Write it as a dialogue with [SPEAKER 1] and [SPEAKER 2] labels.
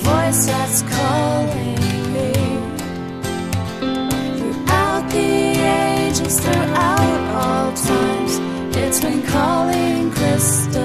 [SPEAKER 1] voice that's calling me. Throughout the ages, throughout all times, it's been calling crystal.